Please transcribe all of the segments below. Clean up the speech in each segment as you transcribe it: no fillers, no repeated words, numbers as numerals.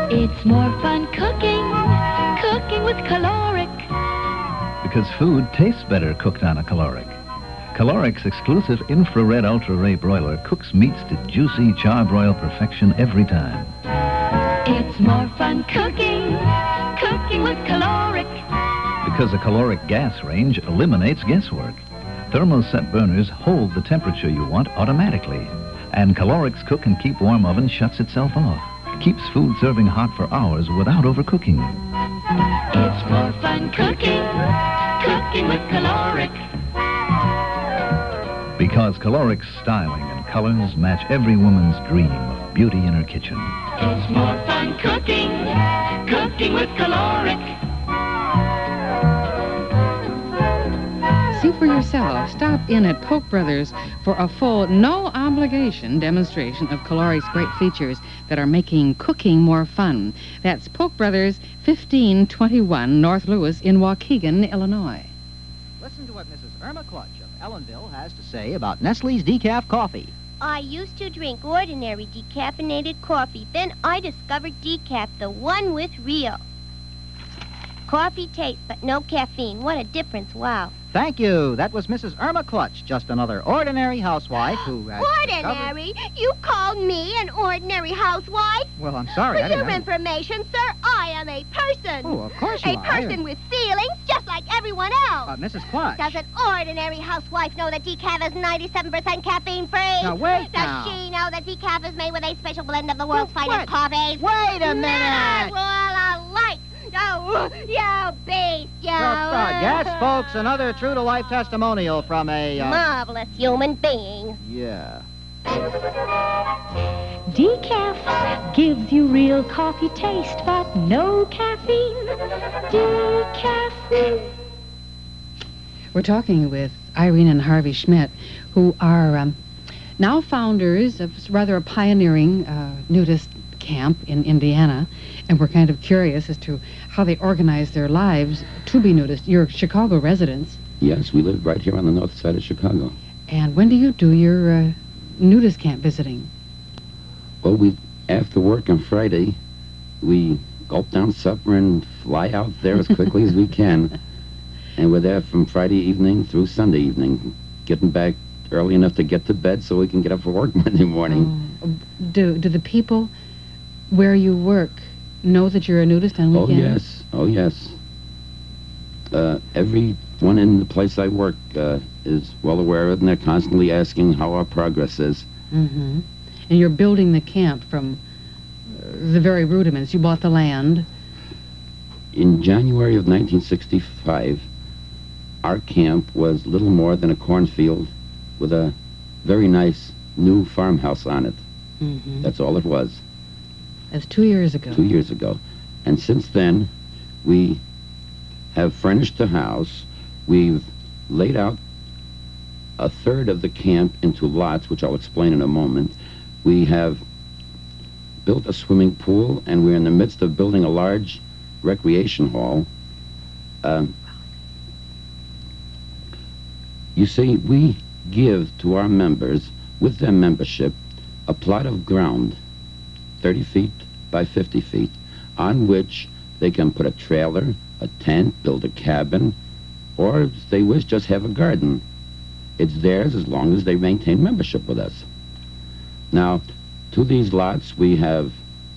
It's more fun cooking with caloric. Because food tastes better cooked on a caloric. Caloric's exclusive infrared ultra-ray broiler cooks meats to juicy charbroil perfection every time. It's more fun cooking with caloric. Because a caloric gas range eliminates guesswork. Thermoset burners hold the temperature you want automatically. And Caloric's cook and keep warm oven shuts itself off. Keeps food serving hot for hours without overcooking. It's more fun cooking with caloric. Because Caloric's styling and colors match every woman's dream of beauty in her kitchen. It's more fun cooking with caloric. See for yourself. Stop in at Polk Brothers for a full, no-obligation demonstration of Caloric's great features that are making cooking more fun. That's Polk Brothers, 1521 North Lewis in Waukegan, Illinois. Listen to what Mrs. Irma Clutch of Ellenville has to say about Nestle's decaf coffee. I used to drink ordinary decaffeinated coffee. Then I discovered decaf, the one with real. Coffee taste, but no caffeine. What a difference, wow. Thank you. That was Mrs. Irma Clutch, just another ordinary housewife who has Ordinary? You called me an ordinary housewife? Well, I'm sorry. For I didn't your know. information, sir, I am a person. Oh, of course you a are. person with feelings, just like everyone else. Mrs. Clutch. Does an ordinary housewife know that decaf is 97% caffeine-free? Now, wait Does now. she know that decaf is made with a special blend of the world's Well, finest what? coffees? Wait a minute. Never will alike. Oh, you beast, you. Yes, folks, another true-to-life testimonial from a... marvelous human being. Yeah. Decaf gives you real coffee taste, but no caffeine. Decaf. We're talking with Irene and Harvey Schmidt, who are now founders of rather a pioneering nudist camp in Indiana, and we're kind of curious as to how they organize their lives to be nudist. You're Chicago residents. Yes, we live right here on the north side of Chicago. And when do you do your nudist camp visiting? Well, after work on Friday, we gulp down supper and fly out there as quickly as we can. And we're there from Friday evening through Sunday evening, getting back early enough to get to bed so we can get up for work Monday morning. Do the people where you work know that you're a nudist on weekends? Oh, yes. Everyone in the place I work is well aware of it, and they're constantly asking how our progress is. Mm-hmm. And you're building the camp from the very rudiments. You bought the land. In January of 1965, our camp was little more than a cornfield with a very nice new farmhouse on it. Mm-hmm. That's all it was. That's 2 years ago. 2 years ago. And since then, we have furnished the house. We've laid out a third of the camp into lots, which I'll explain in a moment. We have built a swimming pool, and we're in the midst of building a large recreation hall. You see, we give to our members, with their membership, a plot of ground, 30 feet by 50 feet, on which they can put a trailer, a tent, build a cabin, or if they wish, just have a garden. It's theirs as long as they maintain membership with us. Now, to these lots, we have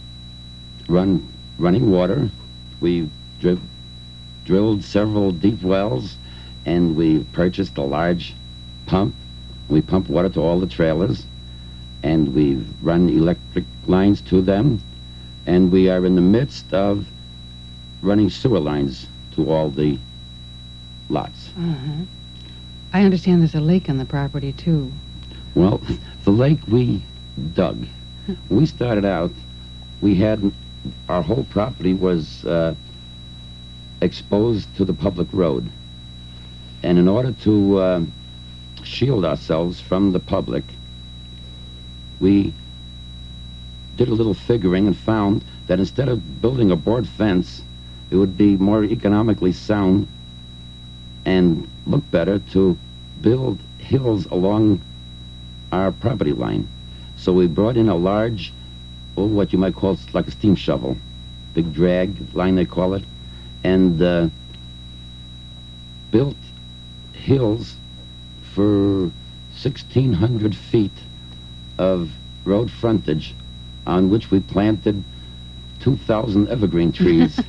running water. We've drilled several deep wells, and we've purchased a large pump. We pump water to all the trailers, and we've run electric lines to them, and we are in the midst of running sewer lines to all the lots. Uh-huh. I understand there's a lake on the property, too. Well, the lake we dug. When we started out, our whole property was exposed to the public road. And in order to shield ourselves from the public, we did a little figuring and found that instead of building a board fence, it would be more economically sound and look better to build hills along our property line. So we brought in a large, what you might call like a steam shovel, big drag line they call it, and built hills for 1,600 feet of road frontage on which we planted 2,000 evergreen trees.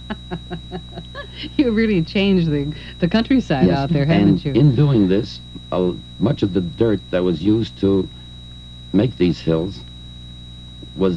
You really changed the countryside Yes, out there, haven't you? and in doing this, much of the dirt that was used to make these hills was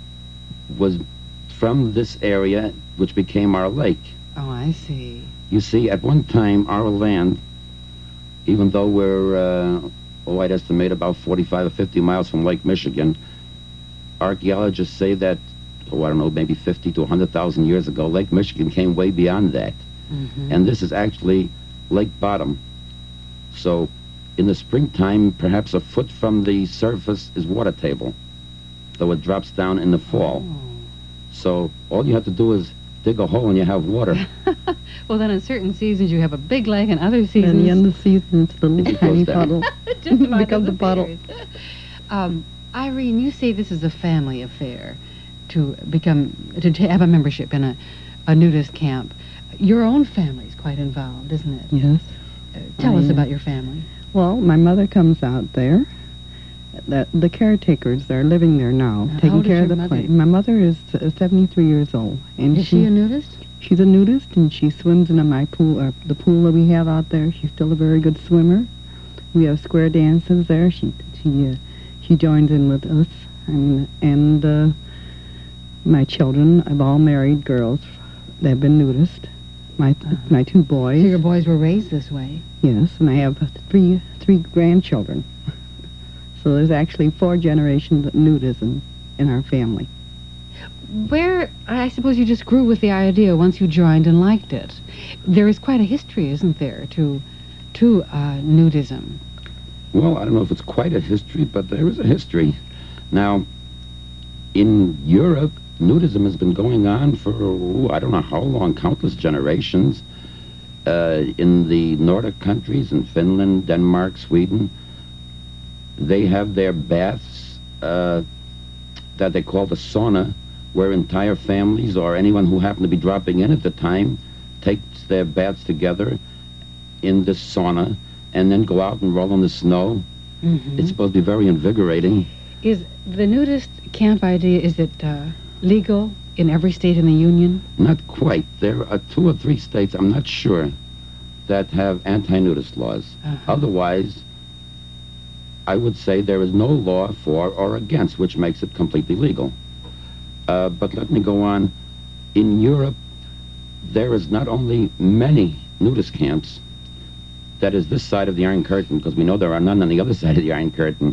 from this area, which became our lake. Oh, I see. You see, at one time, our land, even though we're, I'd estimate about 45 or 50 miles from Lake Michigan, archaeologists say that, I don't know, maybe 50 to 100,000 years ago, Lake Michigan came way beyond that. Mm-hmm. And this is actually lake bottom. So in the springtime, perhaps a foot from the surface is water table, though it drops down in the fall. Oh. So all you have to do is dig a hole and you have water. Well, then in certain seasons you have a big lake, and other And seasons... the end of the season, it's the little It tiny goes down. puddle. just about becomes a puddle. disappears. Irene, you say this is a family affair to have a membership in a nudist camp. Your own family's quite involved, isn't it? Yes. Tell us I, about your family. Well, my mother comes out there. The caretakers, they're living there now, How taking old is care of your the mother? place. My mother is 73 years old. And Is she a nudist? She's a nudist, and she swims in my pool, the pool that we have out there. She's still a very good swimmer. We have square dances there. She joins in with us, and my children have all married girls. They've been nudist. My two boys. So your boys were raised this way. Yes, and I have three grandchildren. So there's actually 4 generations of nudism in our family. Where, I suppose you just grew with the idea once you joined and liked it. There is quite a history, isn't there, to nudism? Well, I don't know if it's quite a history, but there is a history. Now, in Europe, nudism has been going on for, I don't know how long, countless generations. In the Nordic countries, in Finland, Denmark, Sweden, they have their baths that they call the sauna, where entire families or anyone who happened to be dropping in at the time takes their baths together in this sauna and then go out and roll in the snow. Mm-hmm. It's supposed to be very invigorating. Is the nudist camp idea, is it legal in every state in the Union? Not quite. There are 2 or 3 states, I'm not sure, that have anti-nudist laws. Uh-huh. Otherwise, I would say there is no law for or against, which makes it completely legal. But let me go on. In Europe, there is not only many nudist camps, that is this side of the Iron Curtain, because we know there are none on the other side of the Iron Curtain.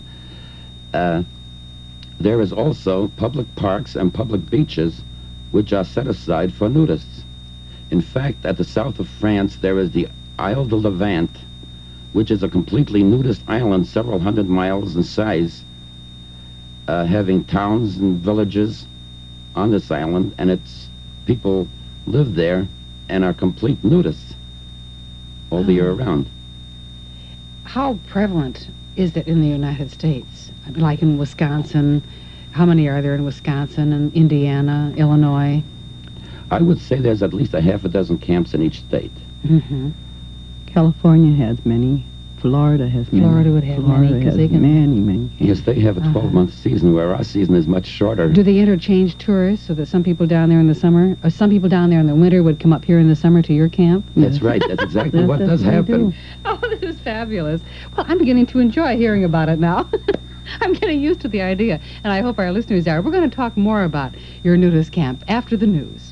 There is also public parks and public beaches which are set aside for nudists. In fact, at the south of France, there is the Isle de Levant, which is a completely nudist island several hundred miles in size, having towns and villages on this island, and its people live there and are complete nudists all the year around. How prevalent is it in the United States? I mean, like in Wisconsin, how many are there in Wisconsin and Indiana, Illinois? I would say there's at least a half a dozen camps in each state. Mm-hmm. California has many. Florida has many. Florida would have many, 'cause has they can- many. Yes, they have a 12-month season, where our season is much shorter. Do they interchange tourists so that some people down there in the summer, or some people down there in the winter would come up here in the summer to your camp? That's right. That's exactly what That's does what they happen. do. Oh, this is fabulous. Well, I'm beginning to enjoy hearing about it now. I'm getting used to the idea, and I hope our listeners are. We're going to talk more about your nudist camp after the news.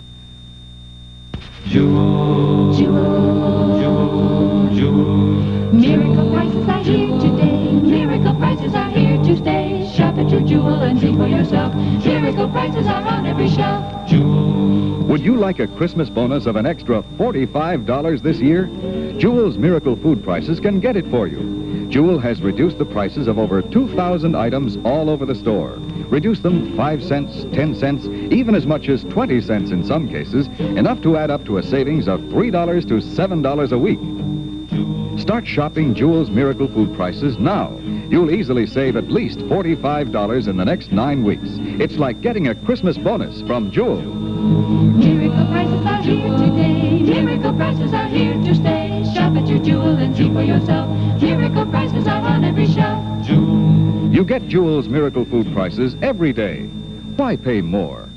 Miracle prices are here today. Miracle prices are here to stay. Shop at your Jewel and see for yourself. Miracle prices are on every shelf. Would you like a Christmas bonus of an extra $45 this year? Jewel's Miracle Food Prices can get it for you. Jewel has reduced the prices of over 2,000 items all over the store. Reduced them 5 cents, 10 cents, even as much as 20 cents in some cases, enough to add up to a savings of $3 to $7 a week. Start shopping Jewel's Miracle Food Prices now. You'll easily save at least $45 in the next 9 weeks. It's like getting a Christmas bonus from Jewel. Miracle prices are here today. Miracle prices are here to stay. Shop at your Jewel and see for yourself. Miracle prices are on every shelf. You get Jewel's Miracle Food prices every day. Why pay more?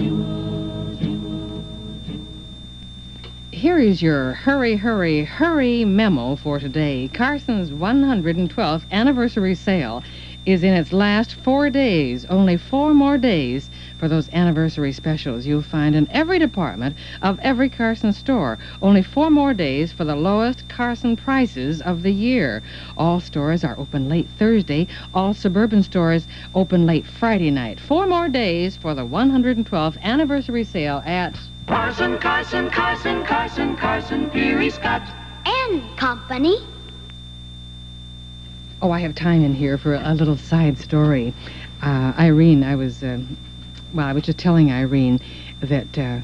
Here is your hurry, hurry, hurry memo for today. Carson's 112th anniversary sale is in its last 4 days. Only 4 more days for those anniversary specials you'll find in every department of every Carson store. Only 4 more days for the lowest Carson prices of the year. All stores are open late Thursday. All suburban stores open late Friday night. 4 more days for the 112th anniversary sale at Carson, Carson, Carson, Carson, Carson, Peary Scott And company. Oh, I have time in here for a little side story. Irene, I was just telling Irene that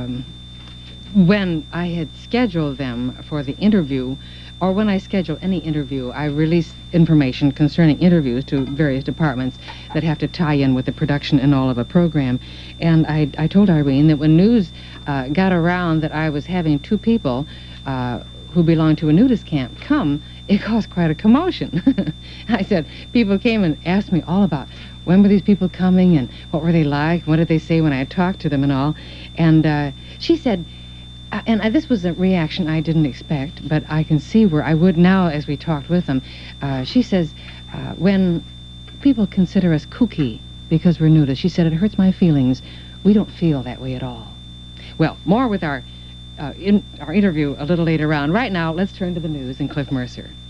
when I had scheduled them for the interview, or when I schedule any interview, I release information concerning interviews to various departments that have to tie in with the production and all of a program. And I told Irene that when news got around that I was having 2 people who belonged to a nudist camp come, it caused quite a commotion. I said, people came and asked me all about when were these people coming and what were they like, what did they say when I had talked to them and all. And she said, and this was a reaction I didn't expect, but I can see where I would now as we talked with them. She says, when people consider us kooky because we're nudists, she said, it hurts my feelings. We don't feel that way at all. Well, more with our interview a little later on. Right now, let's turn to the news and Cliff Mercer.